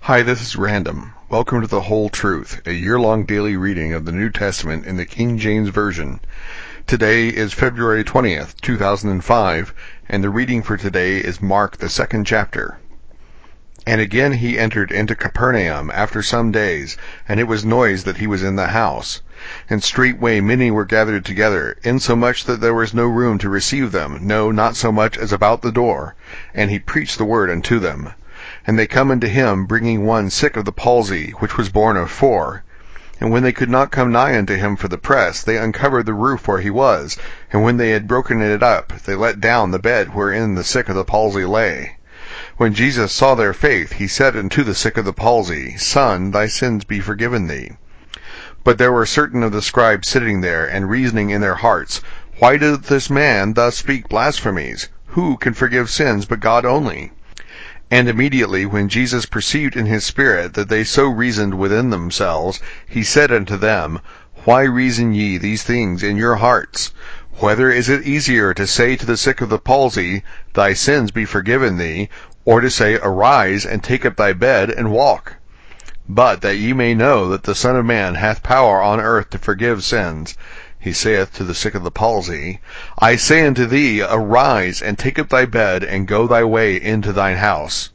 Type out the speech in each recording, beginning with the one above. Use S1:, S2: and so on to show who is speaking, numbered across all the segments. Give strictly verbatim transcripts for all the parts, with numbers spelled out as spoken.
S1: Hi, this is Random. Welcome to The Whole Truth, a year-long daily reading of the New Testament in the King James Version. Today is February twentieth, two thousand five, and the reading for today is Mark, the second chapter. And again he entered into Capernaum after some days, and it was noised that he was in the house. And straightway many were gathered together, insomuch that there was no room to receive them, no, not so much as about the door. And he preached the word unto them. And they come unto him, bringing one sick of the palsy, which was borne of four. And when they could not come nigh unto him for the press, they uncovered the roof where he was. And when they had broken it up, they let down the bed wherein the sick of the palsy lay. When Jesus saw their faith, he said unto the sick of the palsy, Son, thy sins be forgiven thee. But there were certain of the scribes sitting there, and reasoning in their hearts, Why doth this man thus speak blasphemies? Who can forgive sins but God only? And immediately when Jesus perceived in his spirit that they so reasoned within themselves, he said unto them, Why reason ye these things in your hearts? Whether is it easier to say to the sick of the palsy, Thy sins be forgiven thee, or to say, Arise, and take up thy bed, and walk? But that ye may know that the Son of Man hath power on earth to forgive sins, he saith to the sick of the palsy, I say unto thee, Arise, and take up thy bed, and go thy way into thine house.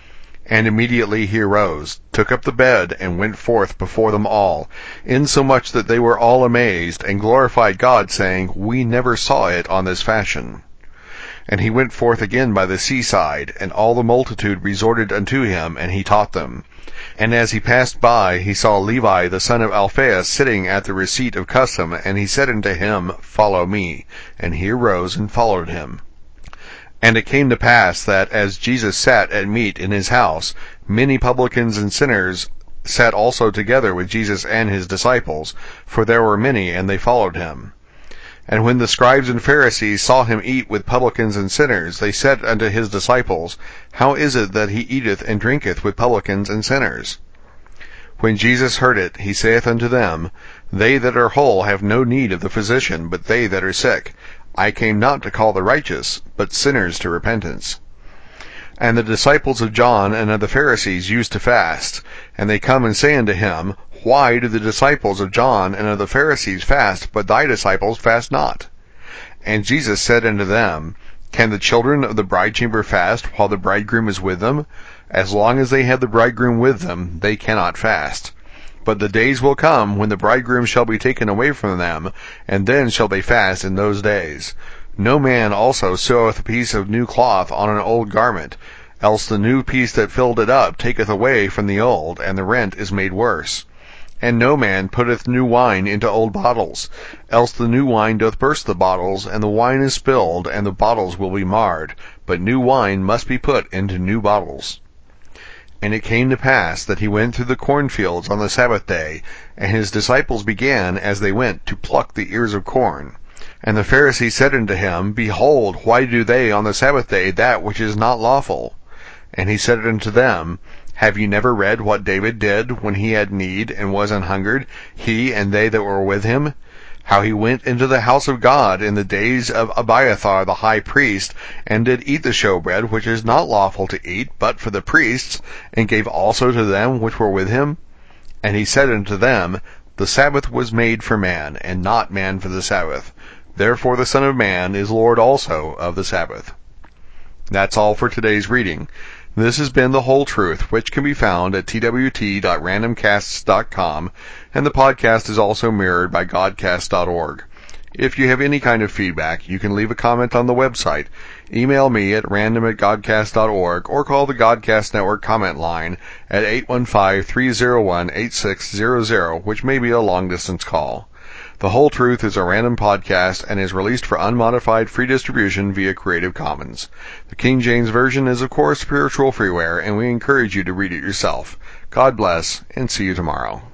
S1: And immediately he arose, took up the bed, and went forth before them all, insomuch that they were all amazed, and glorified God, saying, We never saw it on this fashion. And he went forth again by the seaside, and all the multitude resorted unto him, and he taught them. And as he passed by, he saw Levi the son of Alphaeus sitting at the receipt of custom, and he said unto him, Follow me. And he arose and followed him. And it came to pass that, as Jesus sat at meat in his house, many publicans and sinners sat also together with Jesus and his disciples, for there were many, and they followed him. And when the scribes and Pharisees saw him eat with publicans and sinners, they said unto his disciples, How is it that he eateth and drinketh with publicans and sinners? When Jesus heard it, he saith unto them, They that are whole have no need of the physician, but they that are sick. I came not to call the righteous, but sinners to repentance. And the disciples of John and of the Pharisees used to fast. And they come and say unto him, Why do the disciples of John and of the Pharisees fast, but thy disciples fast not? And Jesus said unto them, Can the children of the bridechamber fast while the bridegroom is with them? As long as they have the bridegroom with them, they cannot fast. But the days will come when the bridegroom shall be taken away from them, and then shall they fast in those days. No man also seweth a piece of new cloth on an old garment, else the new piece that filled it up taketh away from the old, and the rent is made worse. And no man putteth new wine into old bottles, else the new wine doth burst the bottles, and the wine is spilled, and the bottles will be marred. But new wine must be put into new bottles. And it came to pass that he went through the cornfields on the Sabbath day, and his disciples began, as they went, to pluck the ears of corn. And the Pharisees said unto him, Behold, why do they on the Sabbath day that which is not lawful? And he said unto them, Have ye never read what David did when he had need and was an hungered, he and they that were with him? How he went into the house of God in the days of Abiathar the high priest, and did eat the showbread which is not lawful to eat, but for the priests, and gave also to them which were with him? And he said unto them, The Sabbath was made for man, and not man for the Sabbath. Therefore the Son of Man is Lord also of the Sabbath. That's all for today's reading. This has been The Whole Truth, which can be found at t w t dot random casts dot com, and the podcast is also mirrored by godcast dot org. If you have any kind of feedback, you can leave a comment on the website, email me at random at godcast dot org, or call the Godcast Network comment line at eight one five, three zero one, eight six zero zero, which may be a long-distance call. The Whole Truth is a random podcast and is released for unmodified free distribution via Creative Commons. The King James Version is, of course, spiritual freeware, and we encourage you to read it yourself. God bless, and see you tomorrow.